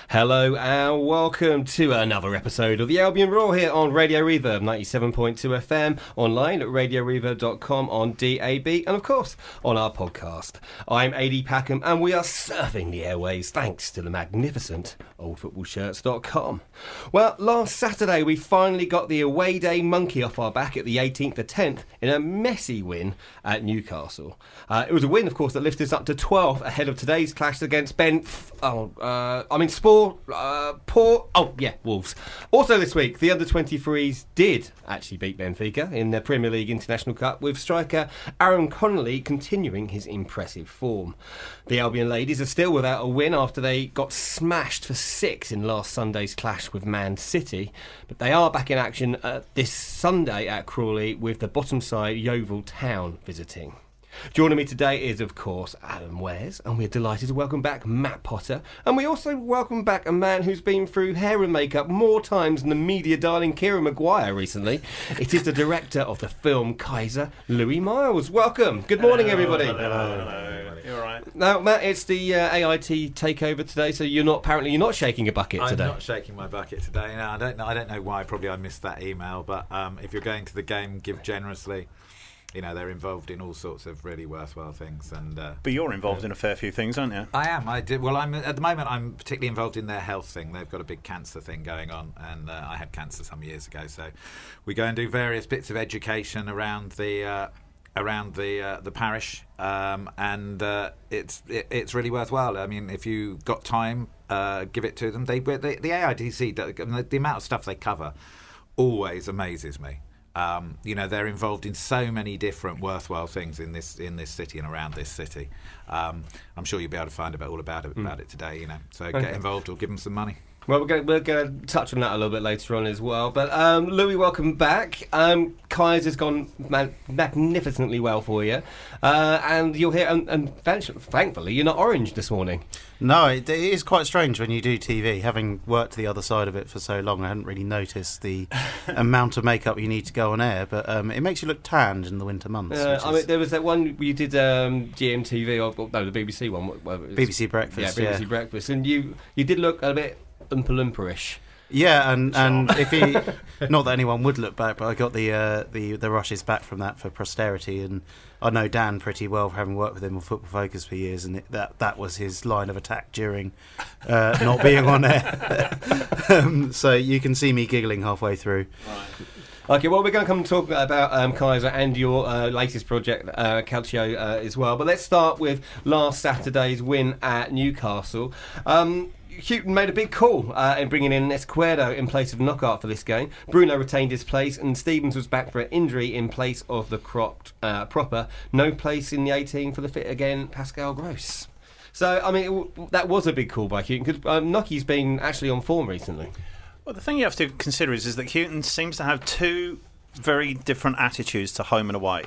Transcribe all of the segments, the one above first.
Hello and welcome to another episode of the Albion Roar here on Radio Reverb 97.2 FM, online at radioreverb.com, on DAB, and of course on our podcast. I'm AD Packham and we are surfing the airways thanks to the magnificent oldfootballshirts.com. Well, last Saturday we finally got the away day monkey off our back at the 18th to 10th in a messy win at Newcastle. It was a win, of course, that lifted us up to 12 ahead of today's clash against Wolves. Also this week, the under-23s did actually beat Benfica in the Premier League International Cup, with striker Aaron Connolly continuing his impressive form. The Albion ladies are still without a win after they got smashed for 6 in last Sunday's clash with Man City, but they are back in action this Sunday at Crawley with the bottom side Yeovil Town visiting. Joining me today is, of course, Alan Wares, and we're delighted to welcome back Matt Potter. And we also welcome back a man who's been through hair and makeup more times than the media darling Kieran Maguire recently. It is the director of the film Kaiser, Louis Miles. Welcome. Good morning, everybody. Hello. You all right? Now, Matt, it's the AIT takeover today, so you're not shaking a bucket today. I'm not shaking my bucket today. No, I don't know why. Probably I missed that email. But if you're going to the game, give generously. You know, they're involved in all sorts of really worthwhile things. But you're involved in a fair few things, aren't you? I am. I did. Well, at the moment, I'm particularly involved in their health thing. They've got a big cancer thing going on, and I had cancer some years ago. So we go and do various bits of education around the parish, and it's really worthwhile. I mean, if you've got time, give it to them. The AIDC, the amount of stuff they cover always amazes me. They're involved in so many different worthwhile things in this city and around this city. I'm sure you'll be able to find all about it today. You know, so okay. Get involved or give them some money. Well, we're going to touch on that a little bit later on as well. But Louis, welcome back. Kaiser's gone magnificently well for you, and you're here. And thankfully, you're not orange this morning. No, it is quite strange when you do TV. Having worked the other side of it for so long, I hadn't really noticed the amount of makeup you need to go on air. But it makes you look tanned in the winter months. I mean, there was that one you did GMTV, the BBC one. BBC Breakfast. Yeah, BBC Breakfast, and you did look a bit Oompa Loompa-ish. Yeah, and if he, not that anyone would look back, but I got the rushes back from that for posterity, and I know Dan pretty well, having worked with him on Football Focus for years, and that was his line of attack during not being on air. So you can see me giggling halfway through. Right. Okay, well, we're going to come and talk about Kaiser and your latest project, Calcio, as well. But let's start with last Saturday's win at Newcastle. Houghton made a big call in bringing in Esquerdo in place of Knockaert for this game. Bruno retained his place, and Stevens was back for an injury in place of the Propper. No place in the 18 for the fit again, Pascal Gross. So, I mean, that was a big call by Houghton, because Nockie's been actually on form recently. Well, the thing you have to consider is that Houghton seems to have two very different attitudes to home and away.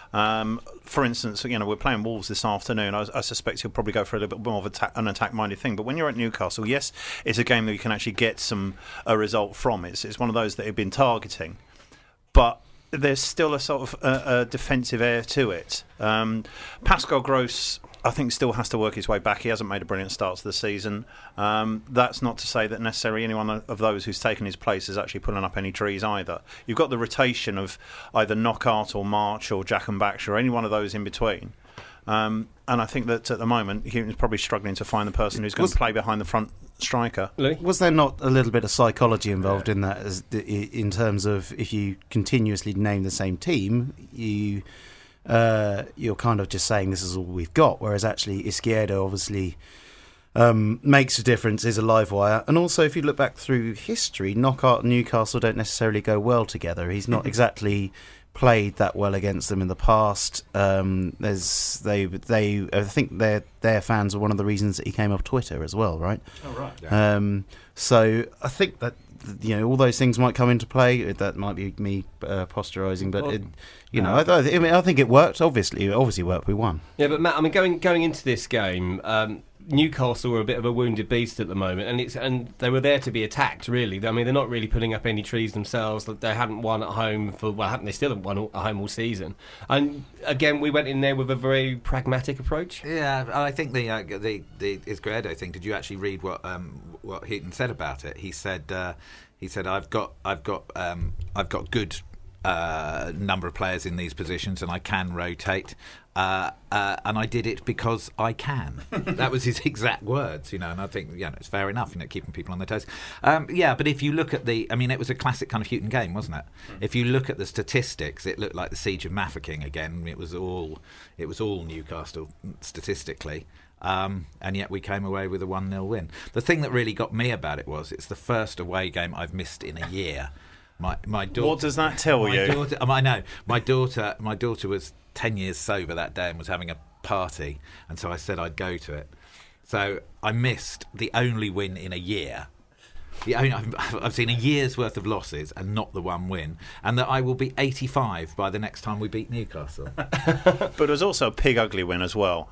For instance, we're playing Wolves this afternoon. I suspect he'll probably go for a little bit more of an attack-minded thing. But when you're at Newcastle, yes, it's a game that you can actually get a result from. It's one of those that he's been targeting. But there's still a sort of a defensive air to it. Pascal Gross, I think, still has to work his way back. He hasn't made a brilliant start to the season. That's not to say that necessarily anyone of those who's taken his place is actually pulling up any trees either. You've got the rotation of either Knockaert or March or Jack and Baxter or any one of those in between. And I think that at the moment, Houghton's probably struggling to find the person who's going to play behind the front striker. Louis? Was there not a little bit of psychology involved in that, in terms of if you continuously name the same team, you're kind of just saying this is all we've got, whereas actually Izquierdo obviously makes a difference, is a live wire. And also, if you look back through history, Knockaert and Newcastle don't necessarily go well together. He's not exactly played that well against them in the past. I think their fans are one of the reasons that he came off Twitter as well, right? Oh, right. Yeah. So I think that all those things might come into play. That might be me posterising, but I think it worked. Obviously worked. We won. Yeah, but Matt, I mean, going into this game, Newcastle were a bit of a wounded beast at the moment, and they were there to be attacked. Really, I mean, they're not really putting up any trees themselves. They hadn't won at home they still haven't won at home all season. And again, we went in there with a very pragmatic approach. Yeah, I think the Izquierdo thing. Did you actually read what Heaton said about it? He said I've got good number of players in these positions, and I can rotate. And I did it because I can. That was his exact words, and I think it's fair enough, keeping people on their toes. But if you look at it was a classic kind of Houghton game, wasn't it? If you look at the statistics, it looked like the Siege of Mafeking again. It was all Newcastle statistically. And yet we came away with a 1-0 win. The thing that really got me about it was it's the first away game I've missed in a year. My daughter, what does that tell you? I know. My daughter was 10 years sober that day and was having a party, and so I said I'd go to it. So I missed the only win in a year. I've seen a year's worth of losses and not the one win, and that I will be 85 by the next time we beat Newcastle. But it was also a pig ugly win as well.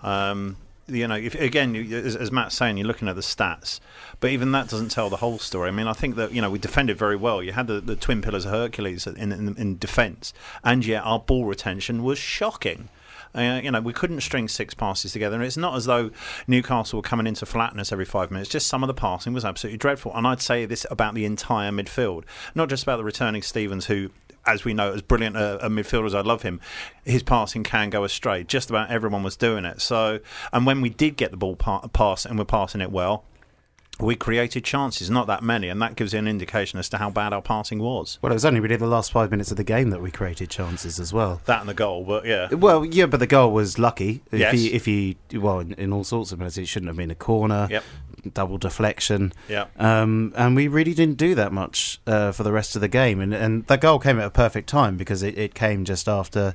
As Matt's saying, you're looking at the stats, but even that doesn't tell the whole story. I mean, I think that we defended very well. You had the twin pillars of Hercules in defence, and yet our ball retention was shocking. We couldn't string 6 passes together, and it's not as though Newcastle were coming into flatness every 5 minutes. Just some of the passing was absolutely dreadful, and I'd say this about the entire midfield, not just about the returning Stevens, who, as we know, as brilliant a midfielder as I love him, his passing can go astray. Just about everyone was doing it. So, and when we did get the ball pass and we're passing it well, we created chances, not that many, and that gives you an indication as to how bad our passing was. Well, it was only really the last 5 minutes of the game that we created chances as well. That and the goal, but yeah. Well, yeah, but the goal was lucky. Yes. In all sorts of minutes, it shouldn't have been a corner. Yep. Double deflection. Yeah. And we really didn't do that much for the rest of the game. And that goal came at a perfect time because it came just after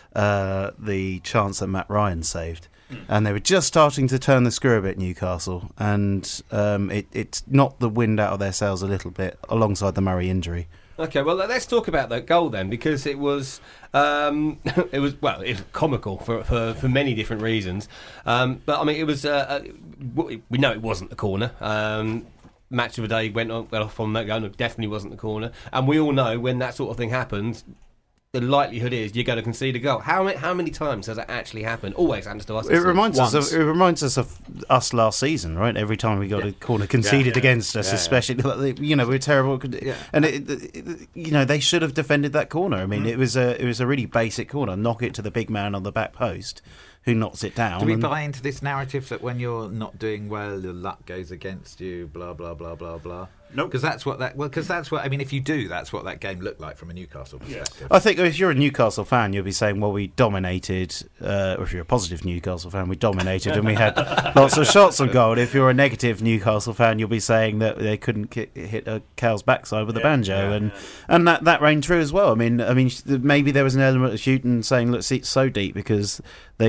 the chance that Matt Ryan saved. And they were just starting to turn the screw a bit, Newcastle. And it's knocked the wind out of their sails a little bit alongside the Murray injury. Okay, well, let's talk about that goal then, because it was it was comical for many different reasons. But I mean, it was we know it wasn't the corner. Match of the day went off on that goal. It definitely wasn't the corner, and we all know when that sort of thing happens, the likelihood is you're going to concede a goal. How many times has that actually happened? Always happens to us. It reminds us of us last season, right? Every time we got a corner conceded against us, especially we're terrible. Yeah. And they should have defended that corner. I mean, it was a really basic corner. Knock it to the big man on the back post, who knocks it down. Do we buy into this narrative that when you're not doing well, your luck goes against you? Blah blah blah blah blah. No, because that's what I mean. If you do, that's what that game looked like from a Newcastle perspective. I think if you're a Newcastle fan, you'll be saying, "Well, we dominated." Or if you're a positive Newcastle fan, we dominated and we had lots of shots on goal. If you're a negative Newcastle fan, you'll be saying that they couldn't hit a cow's backside with a banjo, and that rang true as well. I mean, maybe there was an element of Houghton saying, "Look, it's so deep because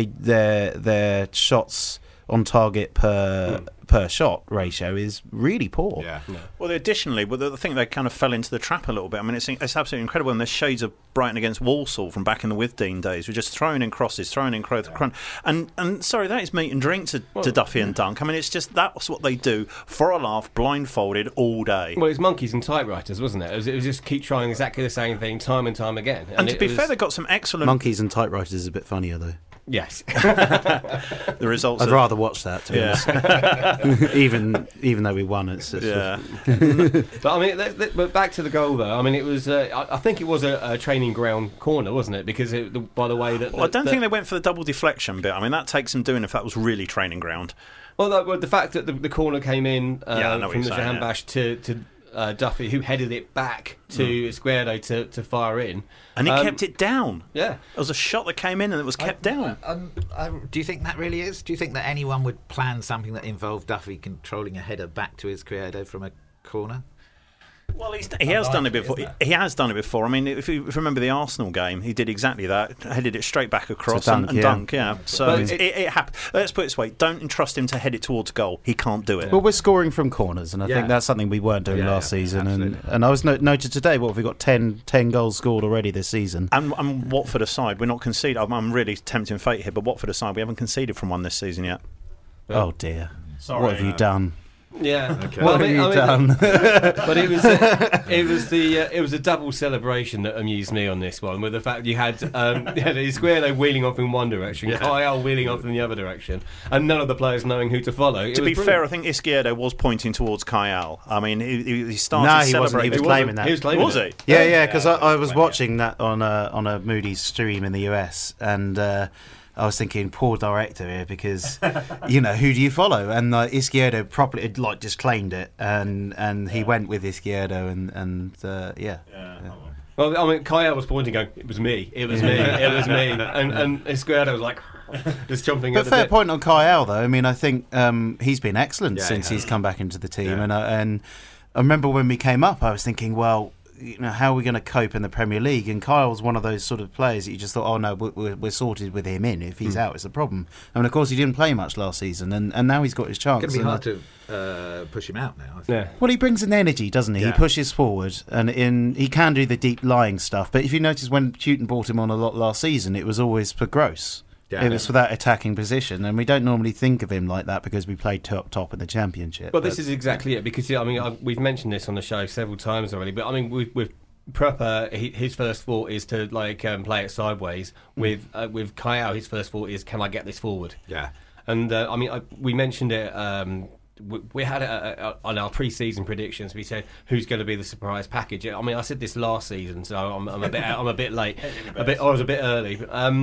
their shots on target per shot ratio is really poor." Yeah. Well, additionally, I think they kind of fell into the trap a little bit. I mean, it's absolutely incredible. And there's shades of Brighton against Walsall from back in the Withdean days. We're just throwing in crosses, throwing in and sorry, that is meat and drink to Duffy and Dunk. I mean, it's just that's what they do for a laugh, blindfolded all day. Well, it's monkeys and typewriters, wasn't it? It was just keep trying exactly the same thing time and time again. And to be fair, they got some excellent monkeys and typewriters is a bit funnier though. Yes. The results. I'd rather watch that, to be honest. even though we won, it's But I mean, but back to the goal though. I mean, it was. I think it was a training ground corner, wasn't it? Because by the way that. Well, I don't think they went for the double deflection bit. I mean, that takes some doing if that was really training ground. Well, the fact that the corner came in from the Jahanbash to Duffy, who headed it back to Izquierdo to fire in. And he kept it down. Yeah. There was a shot that came in and it was kept down. Do you think that really is? Do you think that anyone would plan something that involved Duffy controlling a header back to Izquierdo from a corner? Well, he has done it before. He has done it before. I mean, if you remember the Arsenal game, he did exactly that. Headed it straight back across and dunk. Yeah. So it happened. Let's put it this way: don't entrust him to head it towards goal. He can't do it. Well, we're scoring from corners, and I think that's something we weren't doing last season. And I was noted today. What have we got? 10 goals scored already this season. And Watford aside, we're not conceded. I'm really tempting fate here, but Watford aside, we haven't conceded from one this season yet. Oh dear. Sorry. What have you done? Yeah. Okay. What have you done? But it was a double celebration that amused me on this one, with the fact you had Izquierdo wheeling off in one direction, Kyle wheeling off in the other direction, and none of the players knowing who to follow. To be fair, I think Izquierdo was pointing towards Kyle. I mean, he started No, he wasn't. celebrating. He was claiming that. He was claiming Was it. he? Yeah, because I was watching that on a Moody's stream in the US, and I was thinking, poor director here, because who do you follow? And Izquierdo properly just claimed it, and he went with Izquierdo, and Well, I mean, Kyle was pointing, going, "It was me, it was me, it was me," and Izquierdo was like, just jumping. But fair point on Kyle, though. I mean, I think he's been excellent since he he's come back into the team, Yeah. and I remember when we came up, I was thinking, well, how are we going to cope in the Premier League? And Kyle's one of those sort of players that you just thought, oh no, we're sorted with him in. If he's out, it's a problem. And of course, he didn't play much last season, and now he's got his chance. It's going to be hard to push him out now, I think. Yeah. Well, he brings an energy, doesn't he? Yeah. He pushes forward, and he can do the deep lying stuff. But if you notice, when Houghton brought him on a lot last season, it was always for gross. Yeah. It was for that attacking position, and we don't normally think of him like that because we played top in the Championship. Well, this is exactly it, because we've mentioned this on the show several times already. But I mean, with Prepper, his first thought is to play it sideways. With Kyle, his first thought is, can I get this forward? Yeah. And we mentioned it. We had on our pre-season predictions. We said who's going to be the surprise package. I mean, I said this last season, so I'm a bit late. I was a bit early.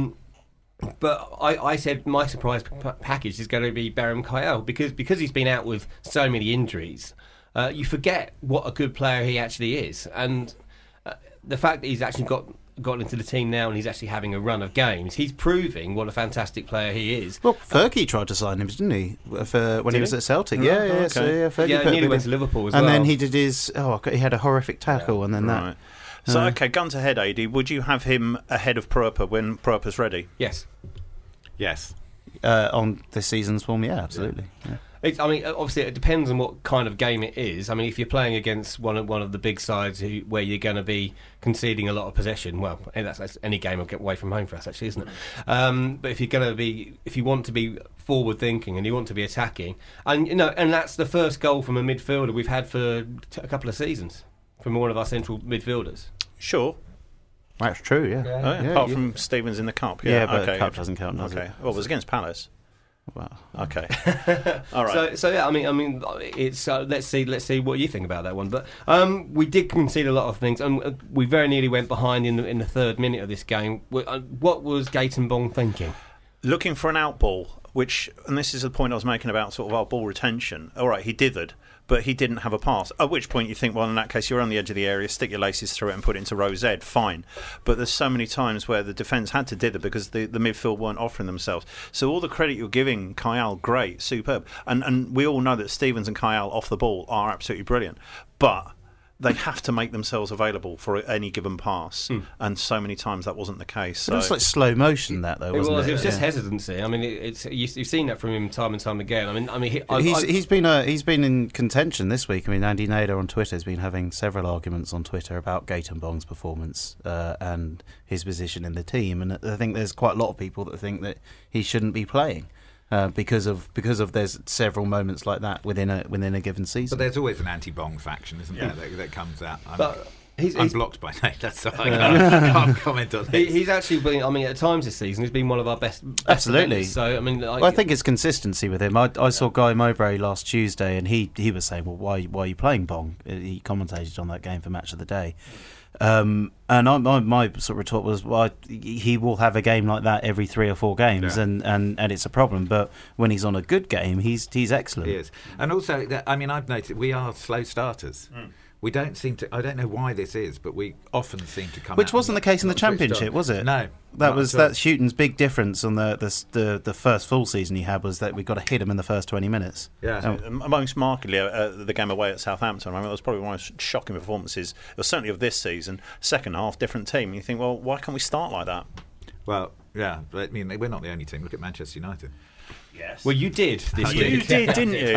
But I said my surprise package is going to be Beram Kyle, because he's been out with so many injuries. You forget what a good player he actually is, and the fact that he's actually got into the team now and he's actually having a run of games, he's proving what a fantastic player he is. Well, Fergie tried to sign him, didn't he? When he was at Celtic. Oh, Yeah, okay. So Fergie Yeah, put nearly him went in. to Liverpool as and well. then he did his. He had a horrific tackle, and then Right. So, okay, gun to head, AD, would you have him ahead of Prepper when Prepper's ready? Yes. Yes. on this season's form. Yeah, absolutely. Yeah. Obviously, it depends on what kind of game it is. I mean, if you're playing against one of the big sides where you're going to be conceding a lot of possession, well, and that's any game will get away from home for us, actually, isn't it? But if you want to be forward thinking and you want to be attacking, and that's the first goal from a midfielder we've had for a couple of seasons from one of our central midfielders. Sure. That's true. Yeah. Oh, yeah. Apart from Stevens in the cup. Yeah, but okay. the cup doesn't count. Does Okay. it? Well, it was against Palace. Well, Okay. All right. So yeah, I mean, it's let's see what you think about that one. But we did concede a lot of things, and we very nearly went behind in the third minute of this game. What was Gaten Bong thinking? Looking for an outball, and this is the point I was making about sort of our ball retention. All right, he dithered, but he didn't have a pass. At which point you think, well, in that case, you're on the edge of the area, stick your laces through it and put it into row Z, fine. But there's so many times where the defence had to dither because the midfield weren't offering themselves. So all the credit you're giving Kyle, great, superb. And we all know that Stevens and Kyle off the ball are absolutely brilliant. But they have to make themselves available for any given pass, and so many times that wasn't the case. So. it was like slow motion that though, wasn't it? It was just Yeah. hesitancy. I mean, you've seen that from him time and time again. He's been in contention this week. I mean, Andy Nader on Twitter has been having several arguments on Twitter about Gaten Bong's performance and his position in the team, and I think there's quite a lot of people that think that he shouldn't be playing. Because of there's several moments like that within a given season. But there's always an anti-Bong faction, isn't there, that comes out. I'm blocked by Nader, so I can't comment on this. He's actually been. I mean, at times this season, he's been one of our best. Absolutely. Defenders. So I mean, I think it's consistency with him. I saw Guy Mowbray last Tuesday, and he was saying, "Well, why are you playing Bong?" He commentated on that game for Match of the Day. And my sort of retort was, well, he will have a game like that every 3 or 4 games, and it's a problem. But when he's on a good game, he's excellent. He is. And also, I've noticed we are slow starters. We don't seem to. I don't know why this is, but we often seem to come. Which out wasn't the case in the not switched Championship, on. was it? No, That's Houghton's big difference on the first full season he had, was that we got to hit him in the first 20 minutes. Yeah. Most markedly, the game away at Southampton. I mean, it was probably one of the most shocking performances. It was certainly of this season. Second half, different team. You think, well, why can't we start like that? Well, Yeah, but I mean, we're not the only team. Look at Manchester United. Yes. Well, you did this You week. did, didn't you?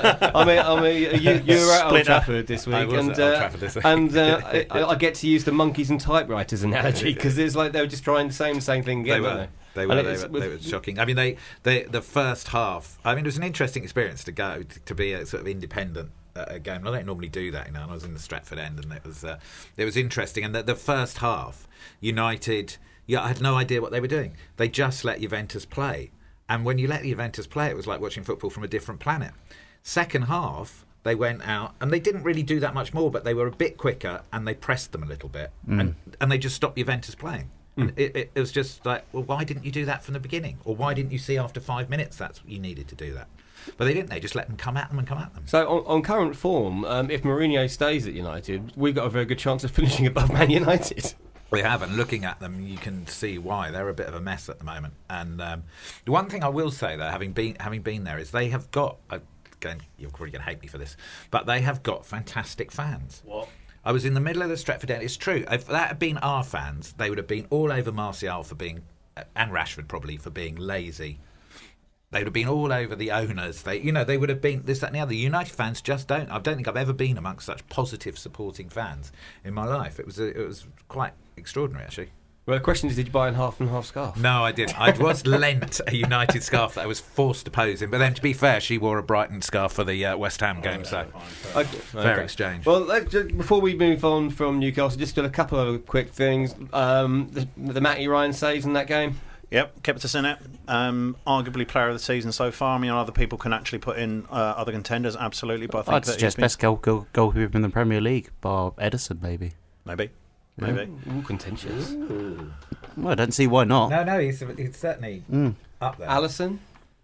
You were at Old Split up. Trafford this week, I was and at Old Trafford this week. I get to use the monkeys and typewriters analogy because it's like they were just trying the same thing again, weren't they? They were shocking. I mean, the first half. I mean, it was an interesting experience to go to be a sort of independent game. I don't normally do that, and I was in the Stratford end, and it was interesting. And the first half, United, I had no idea what they were doing. They just let Juventus play, and when you let Juventus play, it was like watching football from a different planet. Second half, they went out and they didn't really do that much more, but they were a bit quicker and they pressed them a little bit, and they just stopped Juventus playing. It was just like, well, why didn't you do that from the beginning? Or why didn't you see after 5 minutes that's you needed to do that? But they didn't. They just let them come at them and come at them. So on current form, if Mourinho stays at United, we've got a very good chance of finishing above Man United. They have, and looking at them, you can see why they're a bit of a mess at the moment. And the one thing I will say, though, having been there, is they have got. You're probably going to hate me for this, but they have got fantastic fans. What? I was in the middle of the Stretford end. It's true. If that had been our fans, they would have been all over Martial for being, and Rashford probably for being lazy. They would have been all over the owners. They would have been this, that, and the other. United fans just don't. I don't think I've ever been amongst such positive, supporting fans in my life. It was quite extraordinary, actually. Well, the question is, did you buy a half and half scarf? No, I didn't. I was lent a United scarf that I was forced to pose in. But then, to be fair, she wore a Brighton scarf for the West Ham game, so fair exchange. Well, before we move on from Newcastle, just a couple of quick things. The Matty Ryan saves in that game. Yep, kept us in it. Arguably player of the season so far. I mean, other people can actually put in other contenders, absolutely. But I think I'd suggest best goalkeeper in the Premier League, bar Edison, maybe. Maybe. All contentious. Well, I don't see why not. No, he's certainly up there. Alisson?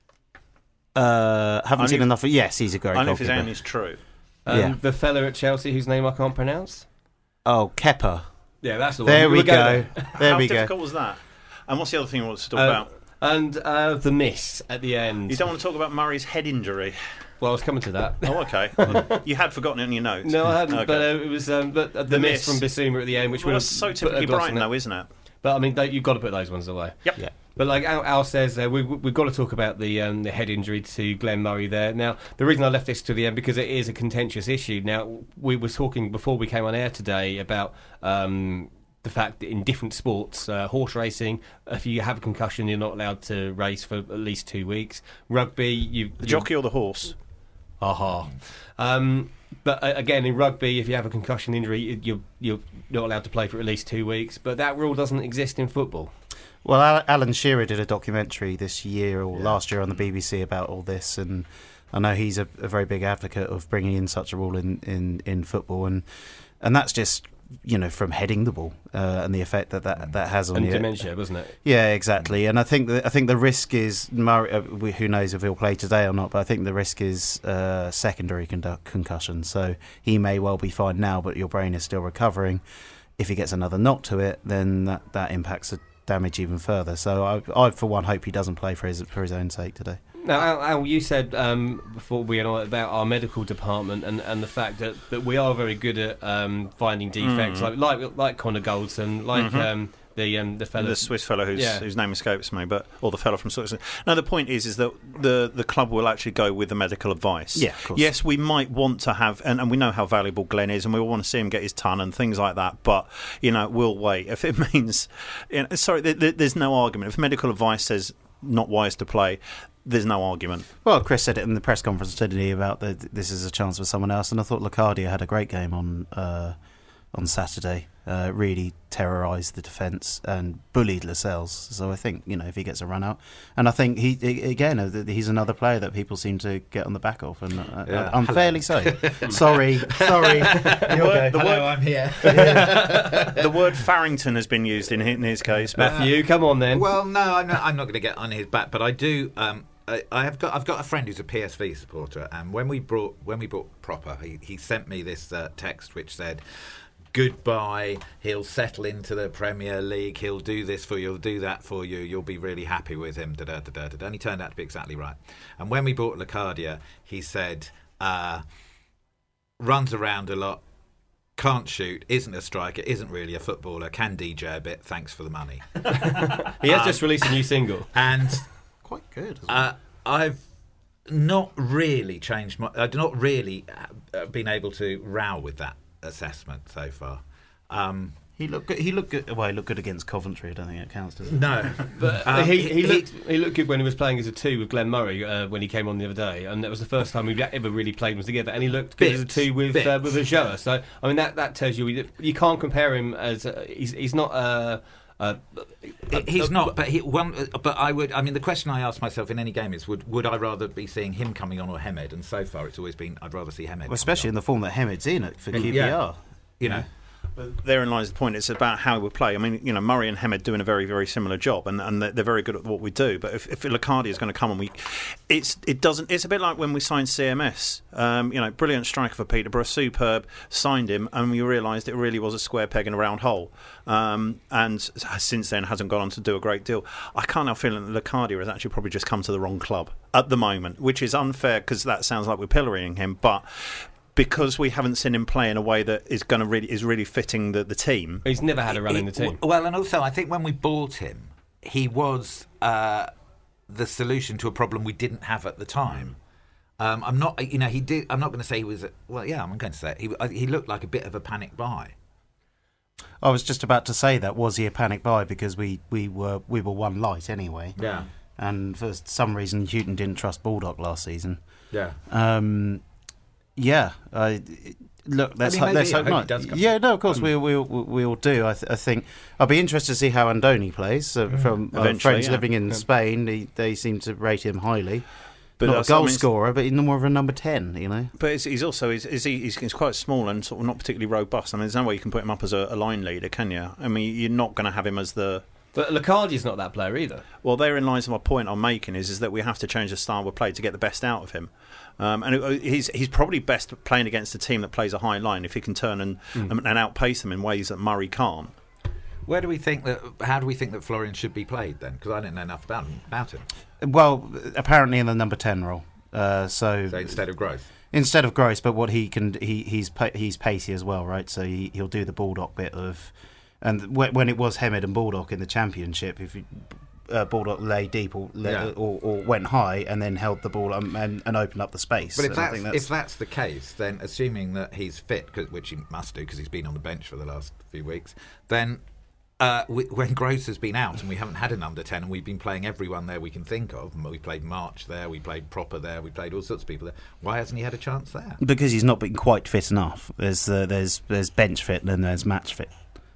Haven't seen enough. Yes, he's a great Only if goalkeeper. his aim is true. The fella at Chelsea whose name I can't pronounce? Oh, Kepa. Yeah, that's the one. There we go. There How we go. difficult was that? And what's the other thing you want to talk about? And the miss at the end. You don't want to talk about Murray's head injury? Well, I was coming to that. Oh, okay. You had forgotten it in your notes. No, I hadn't. Okay. But it was the miss from Bissouma at the end, which Well, would that's have so typically Brighton, though, isn't it? But I mean, you've got to put those ones away. Yep. Yeah. But like Al says, we've got to talk about the head injury to Glenn Murray there. Now, the reason I left this to the end because it is a contentious issue. Now, we were talking before we came on air today about the fact that in different sports, horse racing, if you have a concussion, you're not allowed to race for at least 2 weeks. Rugby, The jockey or the horse? Aha. But again, in rugby, if you have a concussion injury, you're not allowed to play for at least 2 weeks. But that rule doesn't exist in football. Well, Alan Shearer did a documentary this year or last year on the BBC about all this, and I know he's a very big advocate of bringing in such a rule in football, and that's just from heading the ball and the effect that has on and you. dementia, wasn't it? Yeah, exactly. And I think the risk is Murray, who knows if he'll play today or not, but I think the risk is secondary concussion. So he may well be fine now, but your brain is still recovering. If he gets another knock to it, then that impacts the damage even further. So I for one hope he doesn't play for his own sake today. Now, Al, you said before we went on about our medical department and the fact that we are very good at finding defects, like Connor Goldson, like the fellow, the Swiss fellow whose name escapes me, or the fellow from Switzerland. No, the point is that the club will actually go with the medical advice. Yeah, of course. Yes, we might want to have, and we know how valuable Glenn is, and we all want to see him get his ton and things like that. But we'll wait if it means. There's no argument. If medical advice says not wise to play, there's no argument. Well, Chris said it in the press conference today about this is a chance for someone else, and I thought Locadia had a great game on Saturday. Really terrorised the defence and bullied Lascelles. So I think if he gets a run out, and I think he's another player that people seem to get on the back of, and unfairly so. Sorry. I'm here. The word Farrington has been used in his case. Matthew, come on then. Well, no, I'm not going to get on his back, but I do. I've got a friend who's a PSV supporter, and when we bought Proper, he sent me this text which said, "Goodbye. He'll settle into the Premier League. He'll do this for you. He'll do that for you. You'll be really happy with him." And he turned out to be exactly right. And when we bought Locadia, he said, "Runs around a lot. can't shoot, isn't a striker, isn't really a footballer, can DJ a bit, thanks for the money. He has just released a new single. And Quite good. Isn't it? I've not really changed I've not really been able to row with that assessment so far. He looked good. He looked good. Well, he looked good against Coventry. I don't think it counts, does it? No. But he looked good when he was playing as a two with Glenn Murray when he came on the other day, and that was the first time we ever really played them together. And he looked good as a two with Ajoa. So I mean that tells you can't compare him as he's not. He's not, but But I would. I mean, the question I ask myself in any game is, would I rather be seeing him coming on or Hemed? And so far, it's always been I'd rather see Hemed. Well, especially in the form that Hemed's in it for QPR. Yeah. You know. But therein lies the point. It's about how we play. I mean, Murray and Hemed doing a very, very similar job, and they're very good at what we do. But if Locadia is going to come and it's a bit like when we signed CMS. Brilliant striker for Peterborough, superb. Signed him, and we realised it really was a square peg in a round hole. And since then, hasn't gone on to do a great deal. I can't help feeling that Locadia has actually probably just come to the wrong club at the moment, which is unfair because that sounds like we're pillorying him, but. Because we haven't seen him play in a way that is really fitting the team. He's never had a run in the team. Well, and also I think when we bought him, he was the solution to a problem we didn't have at the time. I'm not, he did. I'm not going to say he was. Well, yeah, I'm going to say it. He looked like a bit of a panic buy. I was just about to say that. Was he a panic buy because we were one light anyway? Yeah. And for some reason, Houghton didn't trust Baldock last season. Yeah. Yeah, look. Let's hope not. Yeah, no, of course we all do. I think I'll be interested to see how Andoni plays. From friends living in Spain, they seem to rate him highly. But not a goal scorer, but more of a number 10. But he's also he's quite small and sort of not particularly robust. I mean, there's no way you can put him up as a line leader, can you? I mean, you're not going to have him as the. But Locadia's not that player either. Well, therein lies my point I'm making is that we have to change the style we play to get the best out of him. And he's probably best playing against a team that plays a high line if he can turn and outpace them in ways that Murray can't. How do we think that Florian should be played then? Because I didn't know enough about him. Well, apparently in the number 10 role. So instead of Gross. Instead of Gross, but what he can, he's pacey as well, right? So he'll do the Baldock bit of. And when it was Hemed and Baldock in the Championship, if Baldock lay deep or went high and then held the ball and opened up the space. But if that's the case, then assuming that he's fit, which he must do because he's been on the bench for the last few weeks, then when Gross has been out and we haven't had an under 10 and we've been playing everyone there we can think of, and we played March there, we played Proper there, we played all sorts of people there, why hasn't he had a chance there? Because he's not been quite fit enough. There's bench fit and then there's match fit.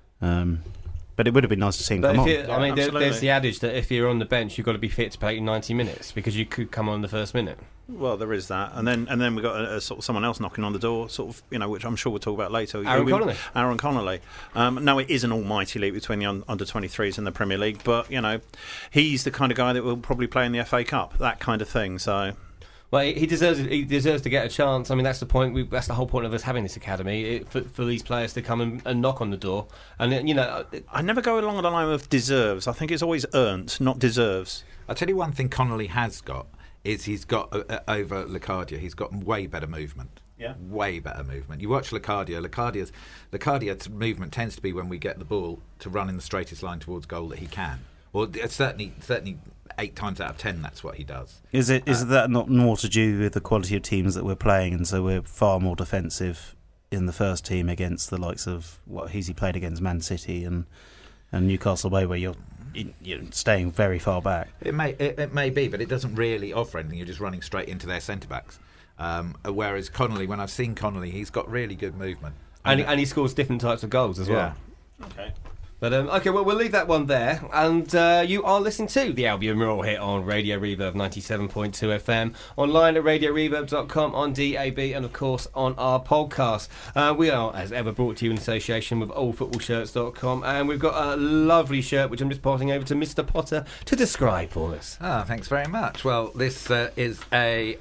But it would have been nice to see him come on. There's the adage that if you're on the bench, you've got to be fit to play 90 minutes because you could come on the first minute. Well, there is that, and then we've got sort of someone else knocking on the door, which I'm sure we'll talk about later. Aaron Connolly. No, it is an almighty league between the under 23s and the Premier League, but he's the kind of guy that will probably play in the FA Cup, that kind of thing. So. Well, he deserves to get a chance. I mean, that's the point. That's the whole point of us having this academy for these players to come and knock on the door. And I never go along the line of deserves. I think it's always earned, not deserves. I'll tell you one thing Connolly has got is he's got over Locadia. He's got way better movement. Yeah, way better movement. You watch Locadia. Locadia's movement tends to be when we get the ball to run in the straightest line towards goal that he can. Well, certainly 8 times out of 10, that's what he does. Is that not more to do with the quality of teams that we're playing, and so we're far more defensive in the first team against the likes of what he played against Man City and Newcastle away, where you're staying very far back? It may be, but it doesn't really offer anything. You're just running straight into their centre backs. Whereas Connolly, when I've seen Connolly, he's got really good movement, and he scores different types of goals as well. Okay. But okay, well, we'll leave that one there. And you are listening to the Albion Roar Hit on Radio Reverb 97.2 FM, online at radioreverb.com, on DAB, and of course on our podcast. We are, as ever, brought to you in association with oldfootballshirts.com, and we've got a lovely shirt which I'm just passing over to Mr. Potter to describe for us. Thanks very much. Well, this is a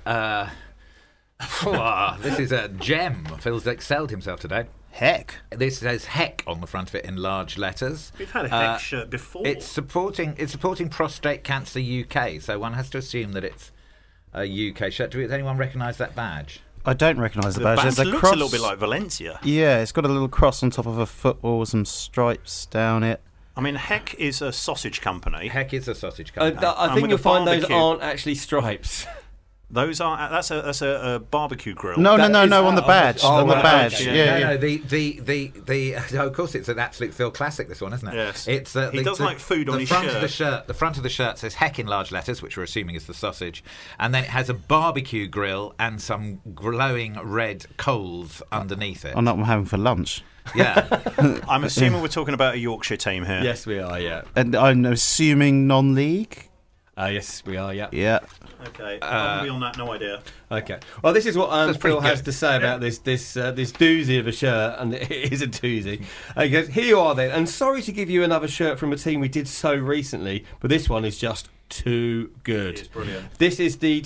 this is a gem. Phil's excelled himself today. Heck. This says Heck on the front of it in large letters. We've had a Heck shirt before. It's supporting Prostate Cancer UK, so one has to assume that it's a UK shirt. Does anyone recognise that badge? I don't recognise the The badge. badge There's a looks cross. a little bit like Valencia. Yeah, it's got a little cross on top of a football with some stripes down it. I mean, Heck is a sausage company. Heck is a sausage company. I And think with you'll the find those barbecue. aren't actually stripes. That's a barbecue grill. No, That is- on the badge. oh, on the right, badge. okay. Yeah, No, yeah. no, of course it's an absolute Phil classic, this one, isn't it? Yes. It's He does like food on the his front shirt. Of the shirt. The front of the shirt says Heck in large letters, which we're assuming is the sausage, and then it has a barbecue grill and some glowing red coals underneath it. I'm not having for lunch. Yeah. I'm assuming we're talking about a Yorkshire team here. Yes, we are. Yeah. And I'm assuming non-league. Yes, we are. Yeah. Yeah. Okay. I'll be on that. No idea. Okay. Well, this is what That's pretty Phil has good. to say about this doozy of a shirt, and it is a doozy. He goes, "Here you are, then, and sorry to give you another shirt from a team we did so recently, but this one is just too good. It's brilliant. This is the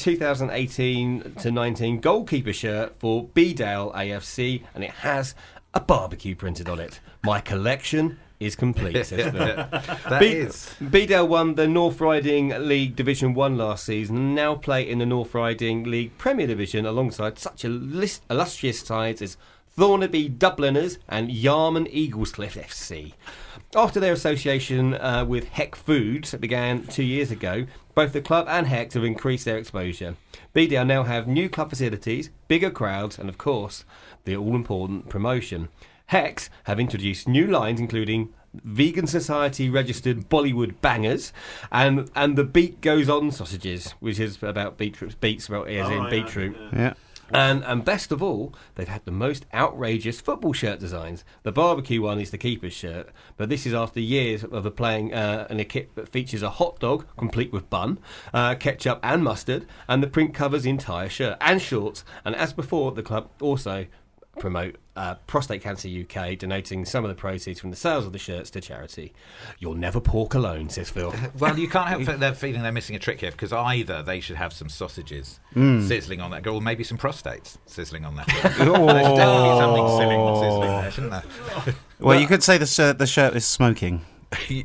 2018-19 goalkeeper shirt for Bedale AFC, and it has a barbecue printed on it. My collection is complete." Says Phil. That is. Bedale won the North Riding League Division 1 last season and now play in the North Riding League Premier Division alongside such illustrious sides as Thornaby Dubliners and Yarman Eaglescliff FC. After their association with Heck Foods that began 2 years ago, both the club and Heck have increased their exposure. Bedale now have new club facilities, bigger crowds and, of course, the all-important promotion. Hex have introduced new lines including Vegan Society registered Bollywood bangers and the Beat Goes On sausages, which is about beetroot, beets about as in right, beetroot. Yeah. And best of all, they've had the most outrageous football shirt designs. The barbecue one is the keeper's shirt, but this is after years of playing in a kit that features a hot dog complete with bun, ketchup and mustard, and the print covers the entire shirt and shorts. And as before, the club also promote Prostate Cancer UK, donating some of the proceeds from the sales of the shirts to charity. You'll never pork alone, says Phil. Well, you can't help their feeling they're missing a trick here, because either they should have some sausages sizzling on that grill, or maybe some prostates sizzling on that grill. There should definitely be something sizzling there, shouldn't there? Well, you could say the shirt is smoking. No,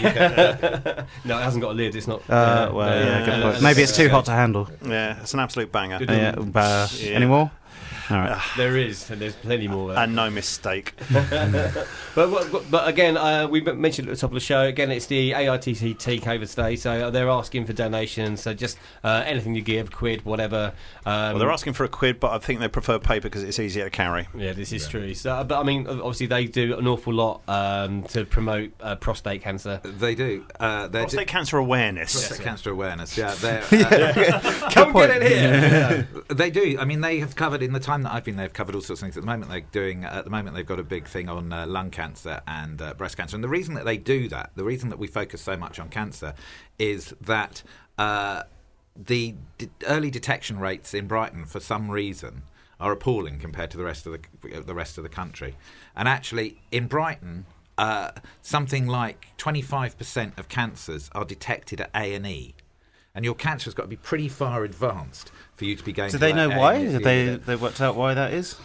it hasn't got a lid. It's not. Good point. Maybe it's too hot to handle. Yeah, it's an absolute banger. Yeah. Yeah. Any more? All right. There is, and there's plenty more. And no mistake. But again, we mentioned at the top of the show, again, it's the AITC takeover today, so they're asking for donations, so just anything you give, quid, whatever. Well, they're asking for a quid, but I think they prefer paper because it's easier to carry. Yeah, this is true. So, but I mean, obviously, they do an awful lot to promote prostate cancer. They do. Prostate cancer awareness. Prostate cancer awareness, yeah. They're, Come get it here! they do. I mean, they have covered, in the time that I've been there, they've covered all sorts of things. At the moment they've got a big thing on lung cancer and breast cancer. And the reason that they do that, the reason that we focus so much on cancer, is that the early detection rates in Brighton, for some reason, are appalling compared to the rest of the country. And actually, in Brighton, something like 25% of cancers are detected at A&E. And your cancer has got to be pretty far advanced for you to be going. Do to they know why? A&E. Have they worked out why that is?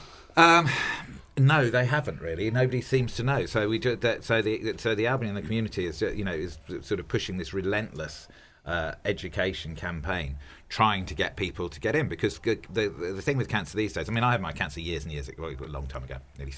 No, they haven't really. Nobody seems to know. So we do that. So the Albion and the community is sort of pushing this relentless education campaign, trying to get people to get in, because the thing with cancer these days. I mean, I had my cancer years and years ago, a long time ago, nearly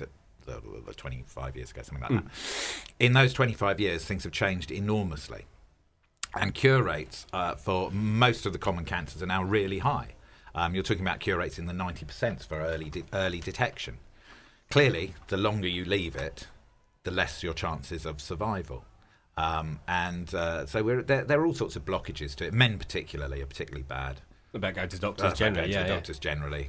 25 years ago, something like that. In those 25 years, things have changed enormously, and cure rates for most of the common cancers are now really high. You're talking about cure rates in the 90% for early detection. Clearly, the longer you leave it, the less your chances of survival. So there are all sorts of blockages to it. Men particularly are particularly bad. About going to doctors generally, Doctors generally.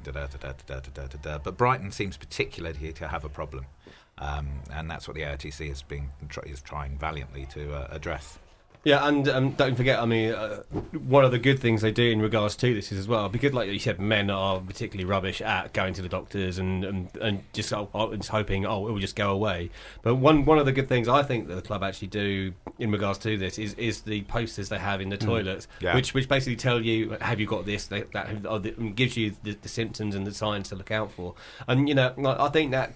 But Brighton seems particularly to have a problem. And that's what the AITC is trying valiantly to address. Yeah, and don't forget, I mean, one of the good things they do in regards to this is as well, because like you said, men are particularly rubbish at going to the doctors and just hoping, it will just go away. But one of the good things I think that the club actually do in regards to this is the posters they have in the toilets, which basically tell you, have you got this, that gives you the symptoms and the signs to look out for. And, I think that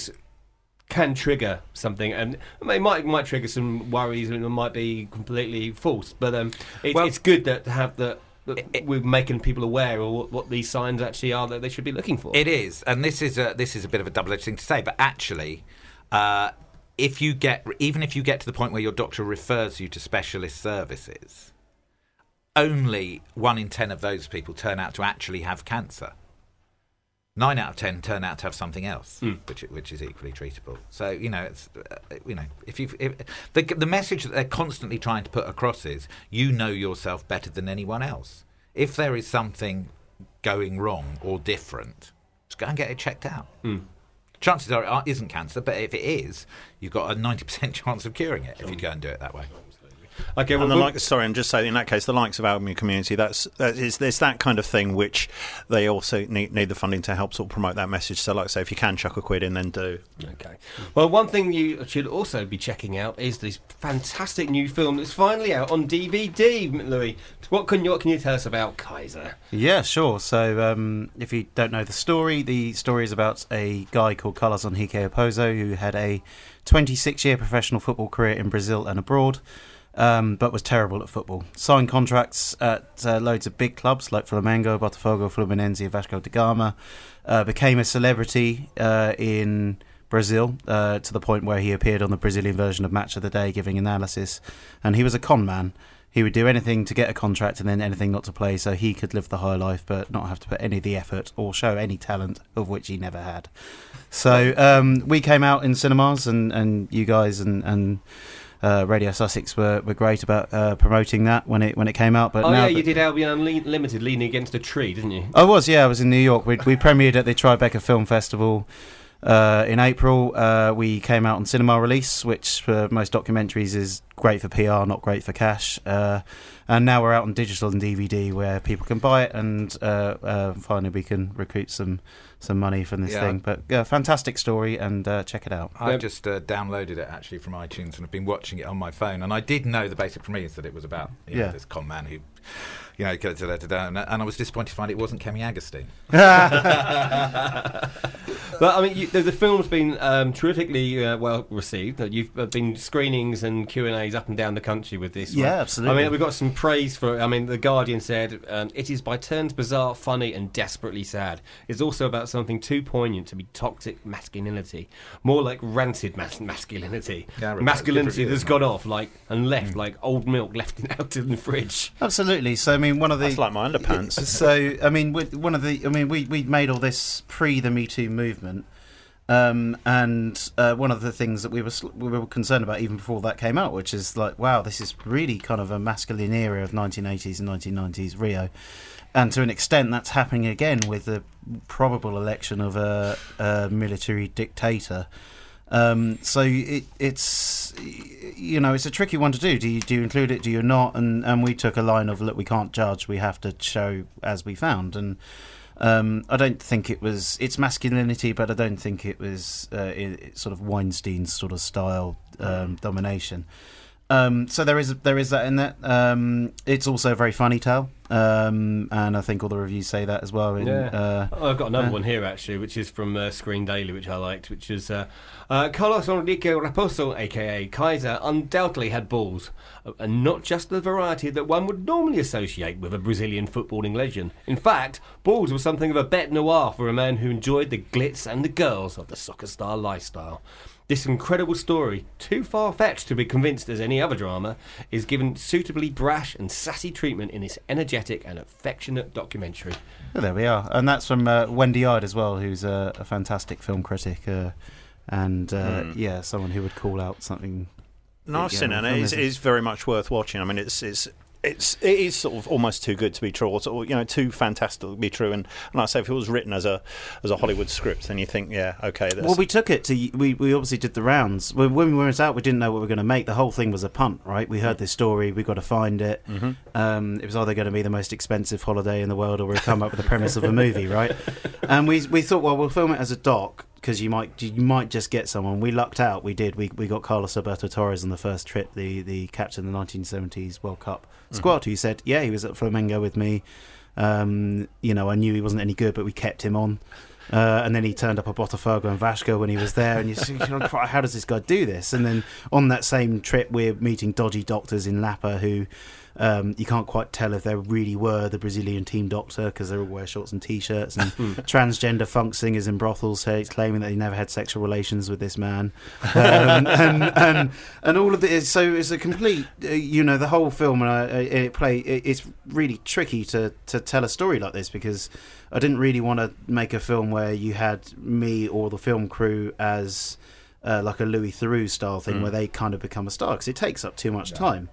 can trigger something, and it might trigger some worries, and it might be completely false. But it's good to have the we're making people aware of what these signs actually are that they should be looking for. It is, and this is a bit of a double-edged thing to say, but actually, if you get to the point where your doctor refers you to specialist services, only 1 in 10 of those people turn out to actually have cancer. 9 out of 10 turn out to have something else, which is equally treatable. So it's the message that they're constantly trying to put across is you know yourself better than anyone else. If there is something going wrong or different, just go and get it checked out. Chances are it isn't cancer, but if it is, you've got a 90% chance of curing it if you go and do it that way. Okay, and I'm just saying, in that case, the likes of Albion Community, there's that kind of thing which they also need the funding to help sort of promote that message. So, like I say, if you can chuck a quid in, then do. Okay. Well, one thing you should also be checking out is this fantastic new film that's finally out on DVD, Louis. What can you tell us about Kaiser? Yeah, sure. So, if you don't know the story is about a guy called Carlos Henrique Oposo who had a 26-year professional football career in Brazil and abroad. But was terrible at football. Signed contracts at loads of big clubs like Flamengo, Botafogo, Fluminense, Vasco da Gama. Became a celebrity in Brazil to the point where he appeared on the Brazilian version of Match of the Day giving analysis. And he was a con man. He would do anything to get a contract and then anything not to play so he could live the high life but not have to put any of the effort or show any talent, of which he never had. So we came out in cinemas and you guys and Radio Sussex were great about promoting that when it came out. But you did Albion Unlimited leaning against a tree, didn't you? I was in New York. We premiered at the Tribeca Film Festival in April. We came out on cinema release, which for most documentaries is great for PR, not great for cash. And now we're out on digital and DVD where people can buy it, and finally we can recruit some money from this thing. But fantastic story, and check it out. I just downloaded it actually from iTunes and have been watching it on my phone. And I did know the basic premise that it was about this con man who, and I was disappointed to find it wasn't Kemi Agustin. But I mean, the film's been terrifically well received. You've been screenings and Q&As up and down the country with this. Yeah, one. absolutely. I mean, we've got some praise for it. I mean, The Guardian said it is by turns bizarre, funny, and desperately sad. It's also about something too poignant to be toxic masculinity, more like rancid masculinity. Yeah, masculinity that's gone off and left like old milk left out in the fridge. Absolutely. So I mean, one of the that's like my underpants. So I mean, we made all this pre the Me Too movement. And one of the things that we were concerned about even before that came out, which is like, wow, this is really kind of a masculine era of 1980s and 1990s Rio, and to an extent that's happening again with the probable election of a military dictator. So it's it's a tricky one to do. Do you include it? Do you not? And we took a line of, look, we can't judge. We have to show as we found. And I don't think it's masculinity, but I don't think it was sort of Weinstein's sort of style domination. So there is that in that. It's also a very funny tale, and I think all the reviews say that as well. I've got another one here actually, which is from Screen Daily, which I liked, which is Carlos Henrique Raposo, aka Kaiser, undoubtedly had balls, and not just the variety that one would normally associate with a Brazilian footballing legend. In fact, balls was something of a bête noire for a man who enjoyed the glitz and the girls of the soccer star lifestyle. This incredible story, too far-fetched to be convinced as any other drama, is given suitably brash and sassy treatment in this energetic and affectionate documentary. Well, there we are. And that's from Wendy Ide as well, who's a fantastic film critic and someone who would call out something. No, I've seen it, and it is very much worth watching. I mean, it is sort of almost too good to be true, or too fantastic to be true. And like I say, if it was written as a Hollywood script, then you think, yeah, okay. Well, we took it to we obviously did the rounds. When we went out, we didn't know what we were going to make. The whole thing was a punt, right? We heard this story, we got to find it. Mm-hmm. It was either going to be the most expensive holiday in the world, or we'd come up with the premise of a movie, right? And we thought, well, we'll film it as a doc, because you might just get someone. We lucked out. We did. We got Carlos Alberto Torres on the first trip, the captain of the 1970s World Cup squad, who said, yeah, he was at Flamengo with me. I knew he wasn't any good, but we kept him on. And then he turned up at Botafogo and Vasco when he was there, and you think, how does this guy do this? And then on that same trip, we're meeting dodgy doctors in Lapa who You can't quite tell if they really were the Brazilian team doctor because they all wear shorts and t-shirts. And transgender funk singers in brothels claiming that they never had sexual relations with this man, and all of this. So it's a complete, the whole film, and it's really tricky to tell a story like this because I didn't really want to make a film where you had me or the film crew as like a Louis Theroux style thing where they kind of become a star because it takes up too much time.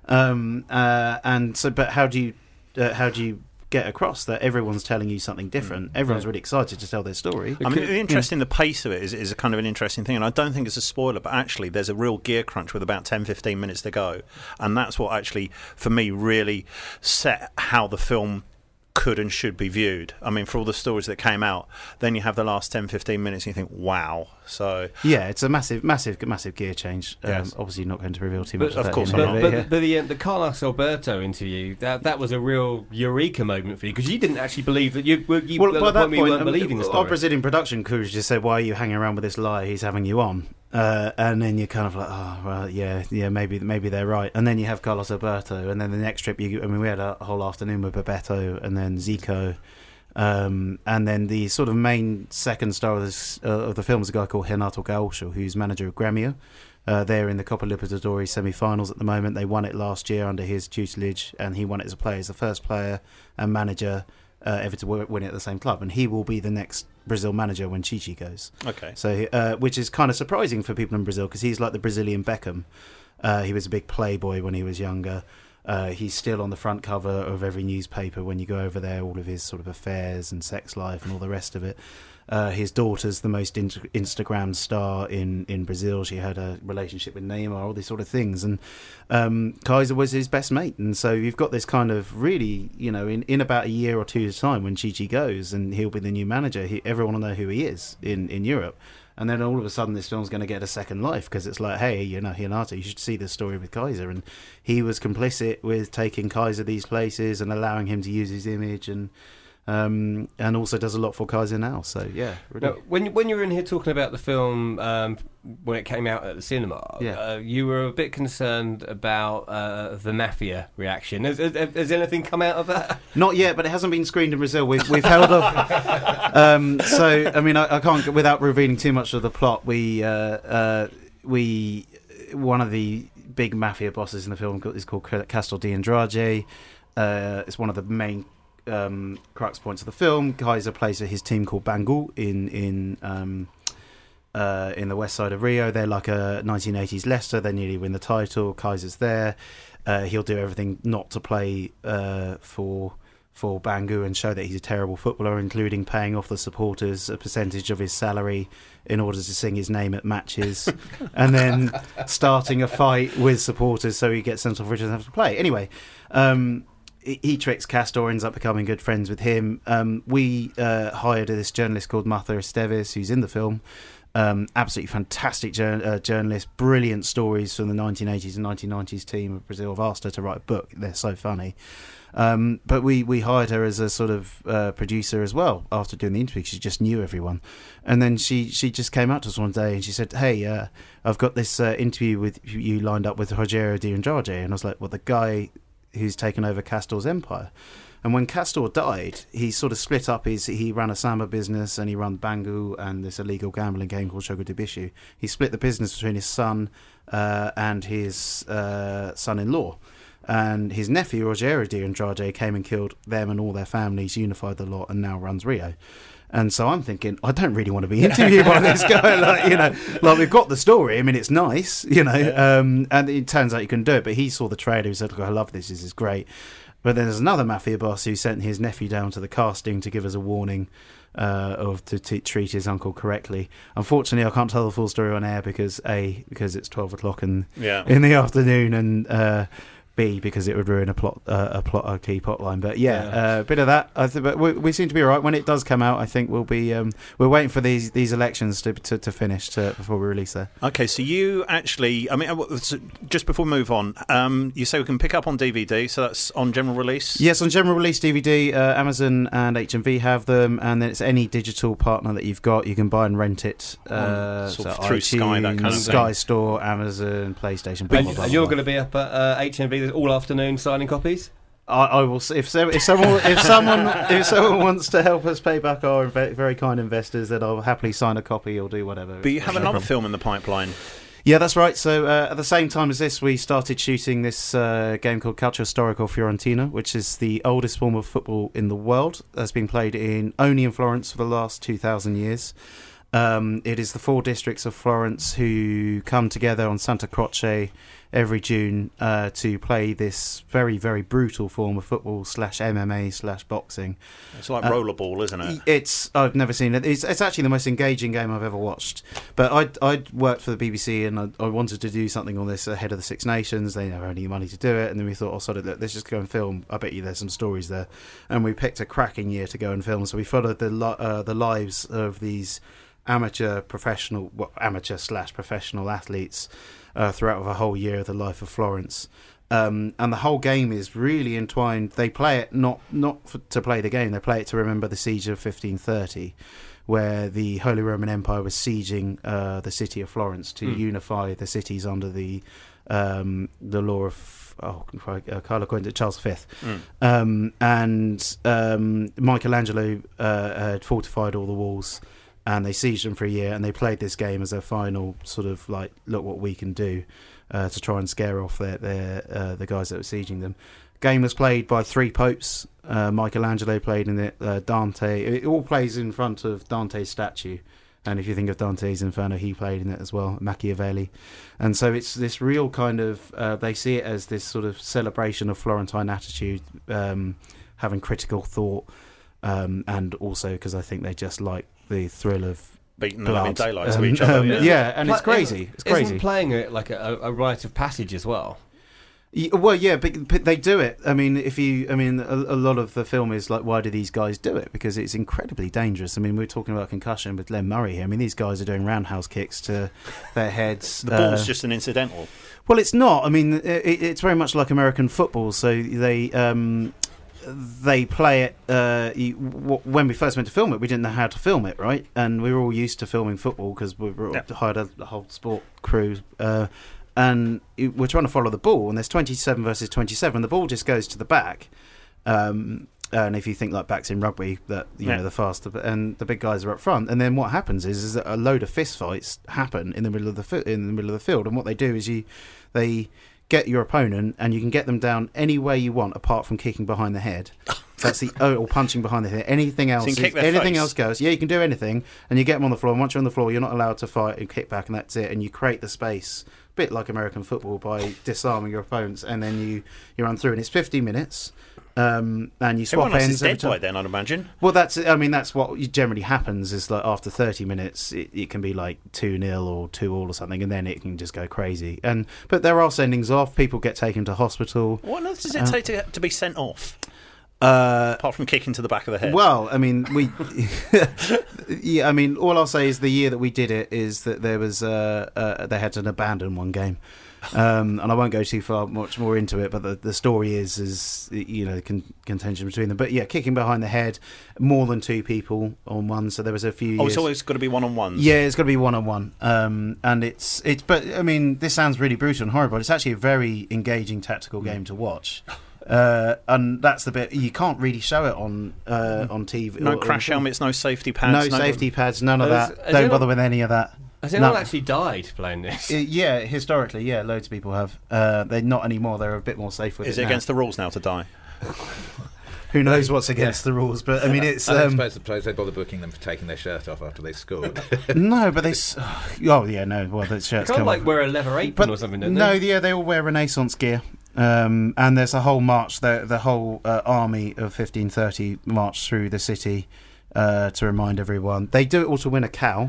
And so, but how do you get across that everyone's telling you something different? Everyone's really excited to tell their story. I mean, the interesting, the pace of it is a kind of an interesting thing, and I don't think it's a spoiler, but actually there's a real gear crunch with about 10-15 minutes to go, and that's what actually, for me, really set how the film could and should be viewed. I mean, for all the stories that came out, then you have the last 10-15 minutes and you think, wow. So yeah, it's a massive gear change. Yes. Obviously not going to reveal too much of course but the Carlos Alberto interview, that was a real eureka moment for you because you didn't actually believe that you by that point, weren't believing the story. Our Brazilian production crew just said, why are you hanging around with this liar? He's having you on. And then you're kind of like, oh, well, yeah, maybe they're right. And then you have Carlos Alberto, and then the next trip, we had a whole afternoon with Bebeto, and then Zico, and then the sort of main second star of the film is a guy called Renato Gaúcho, who's manager of Grêmio. They're in the Copa Libertadores semi-finals at the moment. They won it last year under his tutelage, and he won it as a player. He's the first player and manager ever to win it at the same club, and he will be the next Brazil manager when Chichi goes. Okay. So, which is kind of surprising for people in Brazil because he's like the Brazilian Beckham. He was a big playboy when he was younger. He's still on the front cover of every newspaper when you go over there, all of his sort of affairs and sex life and all the rest of it. His daughter's the most Instagram star in Brazil. She had a relationship with Neymar, all these sort of things. And Kaiser was his best mate. And so you've got this kind of really, in about a year or two's time when Chichi goes and he'll be the new manager, everyone will know who he is in Europe. And then all of a sudden this film's going to get a second life because it's like, hey, Renato, you should see this story with Kaiser. And he was complicit with taking Kaiser these places and allowing him to use his image and also does a lot for Kaiser now. So yeah, really. Now, when you were in here talking about the film when it came out at the cinema, you were a bit concerned about the mafia reaction. Has anything come out of that? Not yet, but it hasn't been screened in Brazil. We've held off. So I mean, I can't, without revealing too much of the plot. We one of the big mafia bosses in the film is called Castor de Andrade. It's one of the main crux points of the film. Kaiser plays his team called Bangu in the west side of Rio. They're like a 1980s Leicester. They nearly win the title. Kaiser's there. He'll do everything not to play for Bangu and show that he's a terrible footballer, including paying off the supporters a percentage of his salary in order to sing his name at matches, and then starting a fight with supporters so he gets sent off, which doesn't have to play. Anyway, he tricks Castor, ends up becoming good friends with him. We hired this journalist called Martha Esteves, who's in the film. Absolutely fantastic journalist, brilliant stories from the 1980s and 1990s team of Brazil. I've asked her to write a book. They're so funny. But we hired her as a sort of producer as well after doing the interview because she just knew everyone. And then she just came out to us one day and she said, hey, I've got this interview with you lined up with Rogério de Andrade. And I was like, well, the guy who's taken over Castor's empire. And when Castor died, he sort of split up he ran a samba business and he ran Bangu and this illegal gambling game called Jogo de Bicho. He split the business between his son and his son-in-law. And his nephew, Rogério de Andrade, came and killed them and all their families, unified the lot, and now runs Rio. And so I'm thinking, I don't really want to be interviewed by this guy. Like we've got the story. I mean, it's nice, and it turns out you can do it. But he saw the trailer. He said, look, I love this. This is great. But then there's another mafia boss who sent his nephew down to the casting to give us a warning to treat his uncle correctly. Unfortunately, I can't tell the full story on air because it's 12 o'clock in the afternoon, and B, because it would ruin a key plot line. But a bit of that. But we seem to be all right. When it does come out, I think we'll be we're waiting for these elections to finish before we release that. Okay, so you actually, I mean, just before we move on, you say we can pick up on DVD, so that's on general release? Yes, on general release DVD. Amazon and HMV have them, and then it's any digital partner that you've got, you can buy and rent it through iTunes, Sky, that kind of Sky thing. Store, Amazon, PlayStation. And you're going to be up at HMV there all afternoon signing copies? I will. If someone wants to help us pay back our very kind investors, then I'll happily sign a copy or do whatever. But you have another film in the pipeline. Yeah, that's right. So at the same time as this, we started shooting this game called Calcio Storico Fiorentina, which is the oldest form of football in the world. That's been played only in Florence for the last 2,000 years. It is the 4 districts of Florence who come together on Santa Croce every June to play this very, very brutal form of football / MMA / boxing. It's like rollerball, isn't it? I've never seen it. It's actually the most engaging game I've ever watched. But I'd worked for the BBC and I wanted to do something on this ahead of the Six Nations. They never had any money to do it, and then we thought, let's just go and film. I bet you there's some stories there. And we picked a cracking year to go and film. So we followed the lives of these amateur/professional athletes throughout the whole year of the life of Florence. And the whole game is really entwined. They play it not to play the game, they play it to remember the siege of 1530, where the Holy Roman Empire was sieging the city of Florence to unify the cities under the law of Carlo Quinto, Charles V. And Michelangelo had fortified all the walls, and they sieged them for a year, and they played this game as their final sort of like, look what we can do, to try and scare off the guys that were sieging them. Game was played by 3 popes. Michelangelo played in it. Dante. It all plays in front of Dante's statue, and if you think of Dante's Inferno, he played in it as well. Machiavelli, and so it's this real kind of. They see it as this sort of celebration of Florentine attitude, having critical thought, and also because I think they just like the thrill of beating the living daylights of each other. Yeah, and it's crazy. It's crazy. Isn't playing it like a rite of passage as well? Well, yeah, but they do it. I mean, a lot of the film is like, why do these guys do it? Because it's incredibly dangerous. I mean, we're talking about concussion with Len Murray here. I mean, these guys are doing roundhouse kicks to their heads. The ball's just an incidental. Well, it's not. I mean, it's very much like American football. So they play it. When we first went to film it, we didn't know how to film it, right? And we were all used to filming football because we hired a whole sport crew. And we're trying to follow the ball, and there's 27 versus 27. The ball just goes to the back. And if you think like backs in rugby, that the faster, and the big guys are up front. And then what happens is that a load of fist fights happen in the middle of the field. And what they do is they get your opponent, and you can get them down any way you want, apart from kicking behind the head. That's or punching behind the head. Anything else? So anything else goes. Yeah, you can do anything, and you get them on the floor. And once you're on the floor, you're not allowed to fight and kick back, and that's it. And you create the space, a bit like American football, by disarming your opponents, and then you run through. And it's 50 minutes, and you swap Everyone else ends. is dead by then, I'd imagine. Well, that's what generally happens. Is like after 30 minutes, it can be like 2-0 or 2-2 or something, and then it can just go crazy. But there are sendings off. People get taken to hospital. What else does it take to be sent off? Apart from kicking to the back of the head. Well, I mean, all I'll say is the year that we did it is that there was they had to abandon one game, and I won't go much more into it. But the story is contention between them. But yeah, kicking behind the head, more than 2 people on one. So there was a few. It's always got to be one-on-ones. Yeah, it's got to be one-on-one. And it's. But I mean, this sounds really brutal and horrible. But it's actually a very engaging tactical game to watch. And that's the bit you can't really show it on TV. No crash helmets, no safety pads. No safety pads, none of that. Don't bother with any of that. Has anyone actually died playing this? Yeah, historically, loads of people have. They're not anymore. They're a bit more safe with it. Is it against the rules now to die? Who knows what's against the rules? But I mean, it's. I don't suppose they bother booking them for taking their shirt off after they scored. No, but they. Oh yeah, no. Well, the shirts can't come like off. wear a leather apron or something. Don't No, they? yeah, they all wear Renaissance gear. And there's a whole march. The whole army of 1530 march through the city to remind everyone. They do it all to win a cow.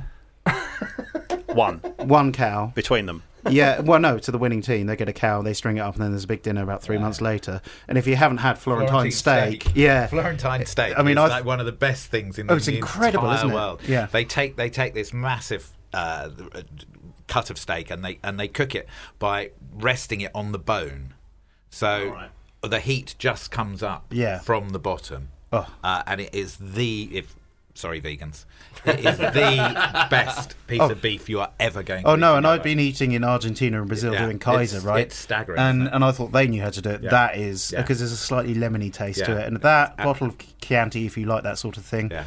One cow between them. Yeah, well, no, to the winning team. They get a cow, they string it up, and then there's a big dinner about 3 months later. And if you haven't had Florentine steak, yeah, Florentine steak. I mean, is like one of the best things in it's the incredible, entire isn't it? world. Yeah, they take this massive cut of steak and they cook it by resting it on the bone, so the heat just comes up from the bottom. And it is Sorry, vegans. It is the best piece of beef you are ever going to eat. Oh no, and I'd been eating in Argentina and Brazil doing Kaiser, right? It's staggering. And I thought they knew how to do it. Yeah. That is Yeah. because there's a slightly lemony taste to Yeah. it, and that bottle of Chianti, if you like that sort of thing. Yeah.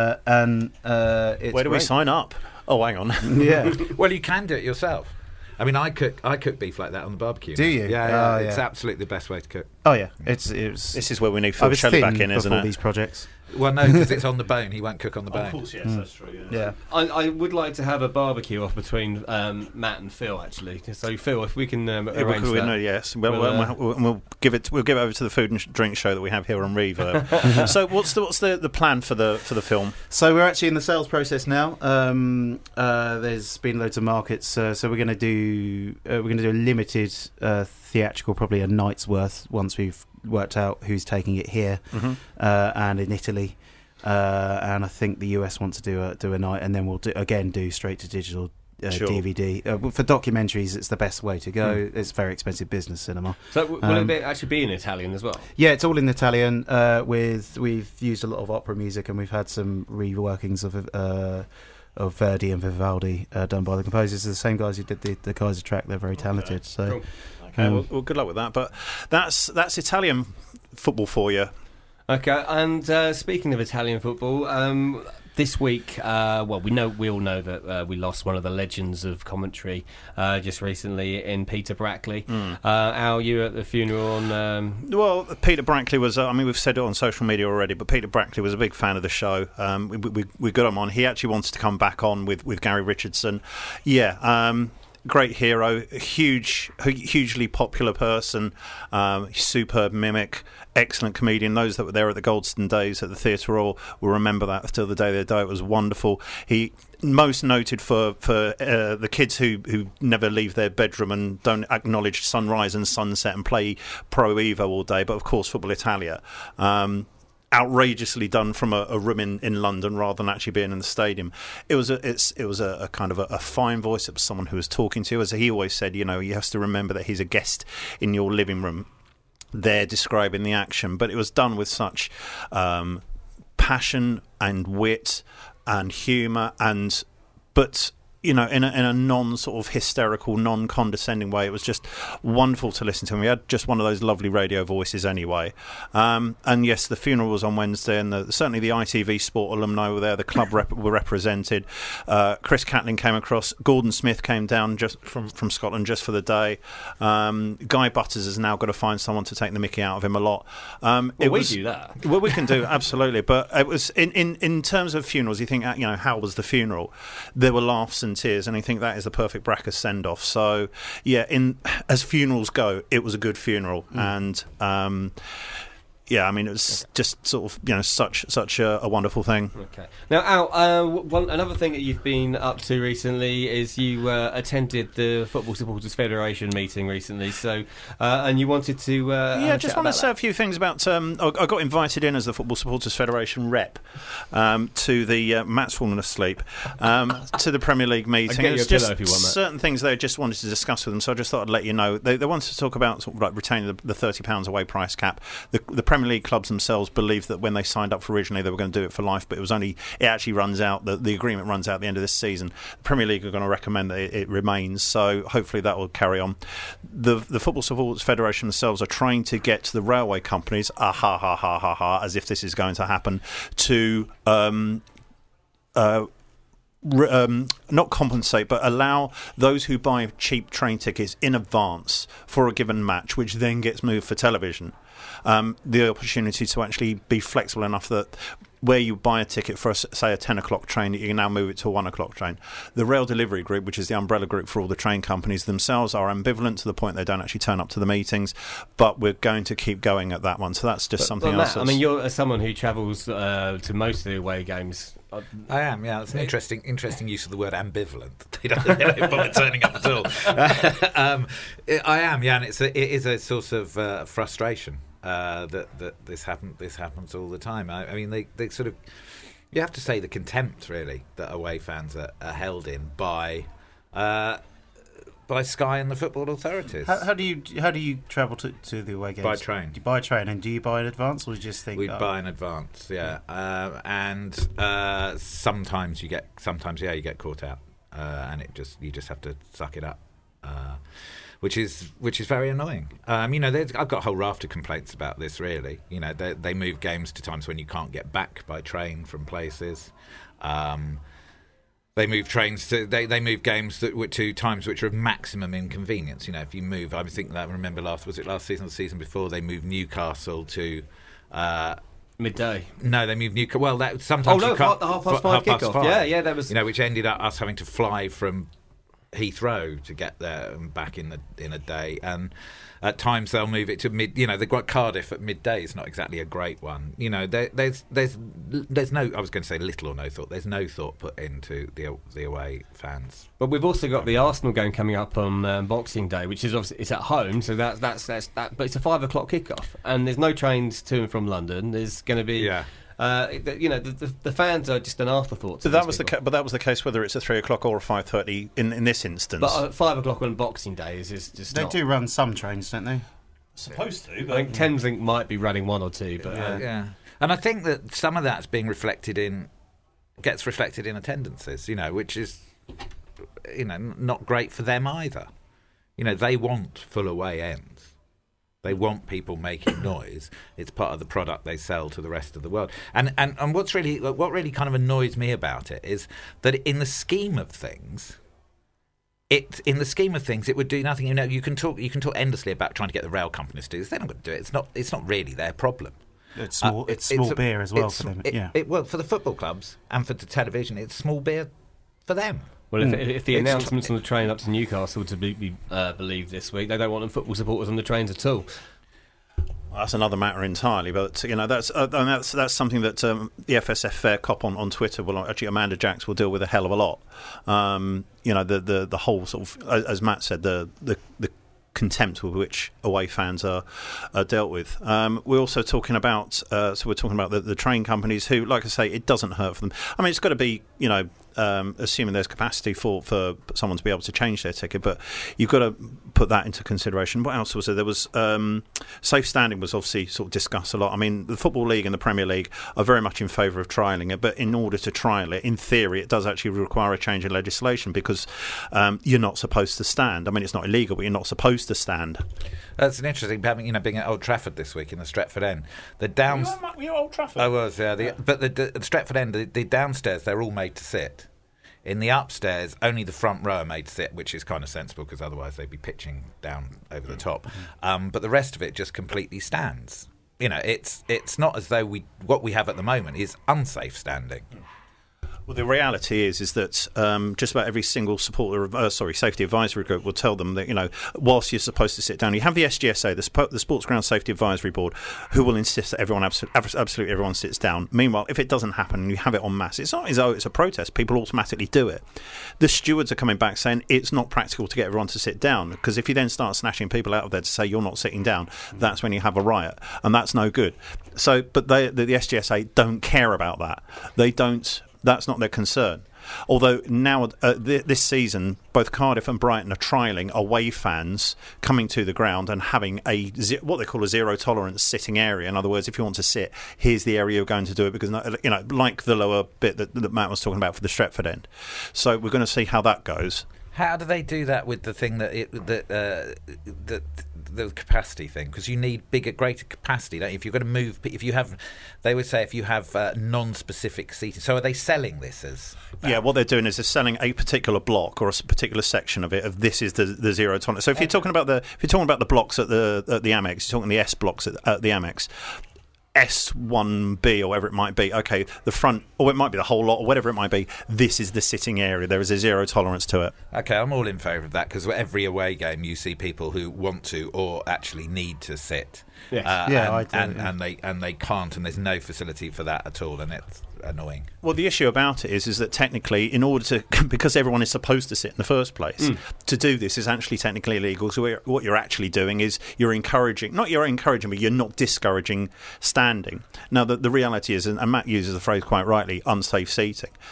It's Where do we great. sign up? Oh, hang on. Yeah. Well, you can do it yourself. I mean, I cook beef like that on the barbecue. Do you? Yeah, Oh, it's yeah. absolutely the best way to cook. Oh yeah, it was. This is where we need I Phil was Shelley thin back in, isn't before it? these projects. Well, no, because it's on the bone. He won't cook on the bone. Of course, yes, that's true. Yeah. I would like to have a barbecue off between Matt and Phil, actually. So, Phil, if we can arrange that. No, yes. We'll give it over to the food and drink show that we have here on Reverb. So, what's the plan for the film? So we're actually in the sales process now. There's been loads of markets, so we're going to do a limited theatrical, probably a night's worth, once we've worked out who's taking it here and in Italy. And I think the US want to do a night, and then we'll do straight to digital. Sure. DVD for documentaries. It's the best way to go. It's very expensive business cinema. So will it actually be in Italian as well? Yeah, it's all in Italian. We've used a lot of opera music, and we've had some reworkings of Verdi and Vivaldi done by the composers. They're the same guys who did the Kaiser track. They're very talented. So. Cool. Okay, well, good luck with that. But that's Italian football for you. Okay, and speaking of Italian football, this week, we all know that we lost one of the legends of commentary just recently in Peter Brackley. Al, you were at the funeral on... Well, Peter Brackley was, we've said it on social media already, but Peter Brackley was a big fan of the show. We got him on. He actually wanted to come back on with Gary Richardson. Yeah, great hero, hugely popular person, superb mimic, excellent comedian. Those that were there at the Goldston Days at the Theatre Royal will remember that till the day they die. It was wonderful. He most noted for the kids who never leave their bedroom and don't acknowledge sunrise and sunset and play Pro Evo all day, but of course Football Italia. Outrageously done from a room in London rather than actually being in the stadium. It was a kind of a fine voice. It was someone who was talking to you. As he always said, you have to remember that he's a guest in your living room. They're describing the action, but it was done with such passion and wit and humour, but in a non sort of hysterical, non-condescending way. It was just wonderful to listen to him. He had just one of those lovely radio voices anyway. And yes, the funeral was on Wednesday, and certainly the ITV Sport alumni were there. The club were represented. Chris Catlin came across. Gordon Smith came down just from Scotland just for the day. Guy Butters has now got to find someone to take the mickey out of him a lot. we do that. Well, we can do, absolutely. But it was in terms of funerals, you think, how was the funeral? There were laughs and tears, and I think that is the perfect Bracker send-off. So, yeah, as funerals go, it was a good funeral, and it was just sort of such a wonderful thing. Okay. Now, Al, another thing that you've been up to recently is you attended the Football Supporters Federation meeting recently. So, and you wanted to I just want to say a few things about. I got invited in as the Football Supporters Federation rep to the Matt's fallen asleep to the Premier League meeting. I'll get you a pillow if you want, Matt. Certain things they just wanted to discuss with them, so I just thought I'd let you know. They wanted to talk about sort of like retaining the £30 away price cap. The Premier League clubs themselves believed that when they signed up for originally they were going to do it for life, but it actually runs out. The agreement runs out at the end of this season. The Premier League are going to recommend that it remains, so hopefully that will carry on. The Football Supporters Federation themselves are trying to get the railway companies, as if this is going to happen, to not compensate, but allow those who buy cheap train tickets in advance for a given match, which then gets moved for television, the opportunity to actually be flexible enough that where you buy a ticket for, say, a 10 o'clock train, you can now move it to a 1 o'clock train. The Rail Delivery Group, which is the umbrella group for all the train companies, themselves are ambivalent to the point they don't actually turn up to the meetings, but we're going to keep going at that one. So that's just something else. Matt, you're as someone who travels to most of the away games. I am, yeah. It's an interesting use of the word ambivalent. They don't bother turning up at all. I am, yeah, and it is a source of frustration that this happens all the time. I mean, they sort of, you have to say, the contempt really that away fans are held in by by Sky and the football authorities. How do you travel to the away games? By train. Do you buy train, and do you buy in advance, or do you just think We buy in advance, yeah, and sometimes you get caught out, and you just have to suck it up, which is very annoying. I've got a whole raft of complaints about this. Really, they move games to times when you can't get back by train from places. They move trains they move games to times which are of maximum inconvenience. If you move, I remember last season or the season before, they moved Newcastle to midday. No, they moved Newcastle. Well, that sometimes half past five kickoff. Yeah, that was which ended up us having to fly from Heathrow to get there and back in a day, and at times they'll move it to mid. They've got Cardiff at midday. It's not exactly a great one. There's no. I was going to say little or no thought. There's no thought put into the away fans. But we've also got the Arsenal game coming up on Boxing Day, which is obviously it's at home, so that's that. But it's a 5 o'clock kickoff, and there's no trains to and from London. There's going to be the fans are just an afterthought. But that was the case whether it's a 3 o'clock or a 5:30 in this instance. But 5 o'clock on Boxing Day is just they do run some trains, don't they? Supposed to. But I think Thameslink might be running one or two, but yeah. And I think that some of that's being gets reflected in attendances, which is not great for them either. They want full away ends. They want people making noise. It's part of the product they sell to the rest of the world. And what really kind of annoys me about it is that in the scheme of things, it would do nothing. You can talk endlessly about trying to get the rail companies to do this. They're not going to do it. It's not really their problem. It's small beer as well for them. Well, for the football clubs and for the television, it's small beer for them. Well, if the announcements on the train up to Newcastle to be believed this week, they don't want them football supporters on the trains at all. Well, that's another matter entirely, but that's something that the FSF Fair Cop on Twitter will actually Amanda Jacks will deal with a hell of a lot. The whole sort of, as Matt said, the contempt with which away fans are dealt with. We're also talking about the train companies who, like I say, it doesn't hurt for them. I mean, it's got to be assuming there's capacity for someone to be able to change their ticket, but you've got to put that into consideration. What else was there? There was safe standing was obviously sort of discussed a lot. I mean, the Football League and the Premier League are very much in favour of trialling it, but in order to trial it, in theory, it does actually require a change in legislation because you're not supposed to stand. I mean, it's not illegal, but you're not supposed to stand. That's an interesting, being at Old Trafford this week in the Stretford End. Were you at Old Trafford? I was, yeah. But the Stretford End, the downstairs, they're all made to sit. In the upstairs, only the front row are made to sit, which is kind of sensible because otherwise they'd be pitching down over the top. But the rest of it just completely stands. It's not as though what we have at the moment is unsafe standing. Well, the reality is that just about every single safety advisory group will tell them that, whilst you're supposed to sit down, you have the SGSA, the Sports Ground Safety Advisory Board, who will insist that absolutely everyone sits down. Meanwhile, if it doesn't happen and you have it en masse, it's not as though it's a protest. People automatically do it. The stewards are coming back saying it's not practical to get everyone to sit down, because if you then start snatching people out of there to say you're not sitting down, that's when you have a riot, and that's no good. So, but the SGSA don't care about that. They don't. That's not their concern. Although now, this season, both Cardiff and Brighton are trialling away fans coming to the ground and having what they call a zero tolerance sitting area. In other words, if you want to sit, here's the area you're going to do it, because like the lower bit that Matt was talking about for the Stretford End. So we're going to see how that goes. How do they do that with the thing the capacity thing? Because you need greater capacity, don't you? If you've got to move, they would say if you have non-specific seating. So are they selling this as? Yeah, what they're doing is they're selling a particular block or a particular section of it. Of this is the zero tolerance. So if you're talking about the blocks at the Amex, you're talking the S blocks at the Amex. S1B or whatever it might be, okay, the front, or it might be the whole lot, or whatever it might be, this is the sitting area. There is a zero tolerance to it. Okay, I'm all in favour of that, because every away game you see people who want to or actually need to sit. Yes. And they can't, and there's no facility for that at all, and it's annoying. Well, the issue about it is that technically, in order to, because everyone is supposed to sit in the first place, to do this is actually technically illegal. So what you're actually doing is you're not discouraging standing. Now, the reality is, and Matt uses the phrase quite rightly, unsafe seating.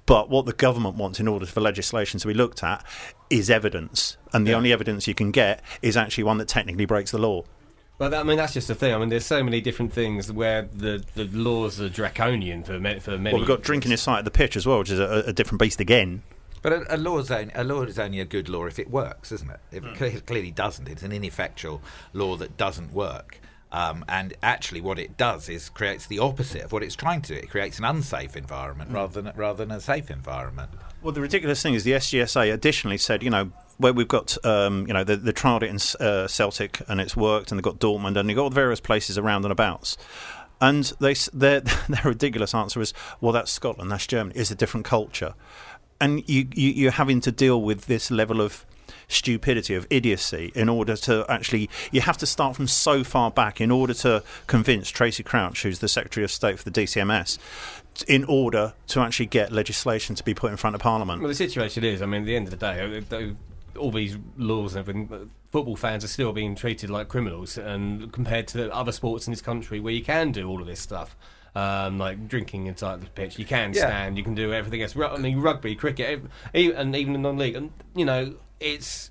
But what the government wants in order for legislation to be looked at is evidence. And the only evidence you can get is actually one that technically breaks the law. Well, that's just the thing. I mean, there's so many different things where the laws are draconian for many. Well, we've got drinking your sight at the pitch as well, which is a different beast again. But a law is only a good law if it works, isn't it? If it clearly doesn't. It's an ineffectual law that doesn't work. And actually what it does is creates the opposite of what it's trying to do. It creates an unsafe environment rather than a safe environment. Well, the ridiculous thing is the SGSA additionally said, where we've got, they trialled it in Celtic and it's worked, and they've got Dortmund and they've got various places around and abouts. And their ridiculous answer is, well, that's Scotland, that's Germany, it's a different culture. And you're having to deal with this level of stupidity, of idiocy, in order to actually, you have to start from so far back in order to convince Tracy Crouch, who's the Secretary of State for the DCMS, in order to actually get legislation to be put in front of Parliament. Well, the situation is, I mean, at the end of the day, all these laws and everything, football fans are still being treated like criminals, and compared to other sports in this country where you can do all of this stuff. Like drinking inside the pitch, you can stand, you can do everything else. I mean, rugby, cricket, and even the non-league, and it's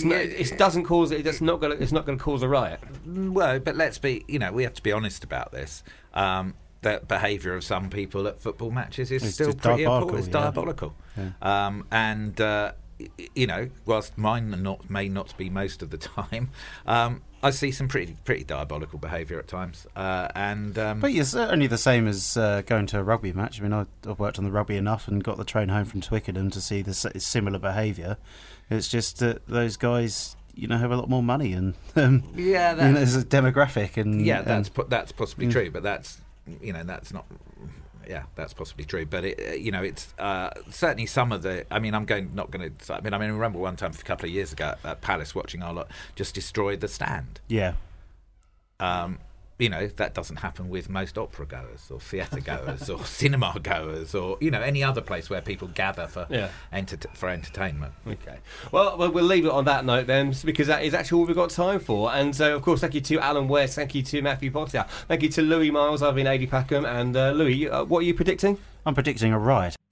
not going to cause a riot. Well, but let's be, we have to be honest about this. The behaviour of some people at football matches is still pretty appalling. It's diabolical. Yeah. Whilst mine may not be most of the time, I see some pretty diabolical behaviour at times. But it's only the same as going to a rugby match. I mean, I've worked on the rugby enough and got the train home from Twickenham to see this similar behaviour. It's just that those guys, have a lot more money, and there's a demographic, and that's possibly true, but that's that's not. Yeah, that's possibly true, but it's certainly some of the. I mean, I remember one time a couple of years ago at Palace watching our lot just destroyed the stand. Yeah. That doesn't happen with most opera goers or theatre goers or cinema goers or any other place where people gather for entertainment. Okay. Well, we'll leave it on that note then, because that is actually all we've got time for. And so, of course, thank you to Alan West, thank you to Matthew Potter, thank you to Louis Miles. I've been Adi Packham, and Louis, what are you predicting? I'm predicting a riot.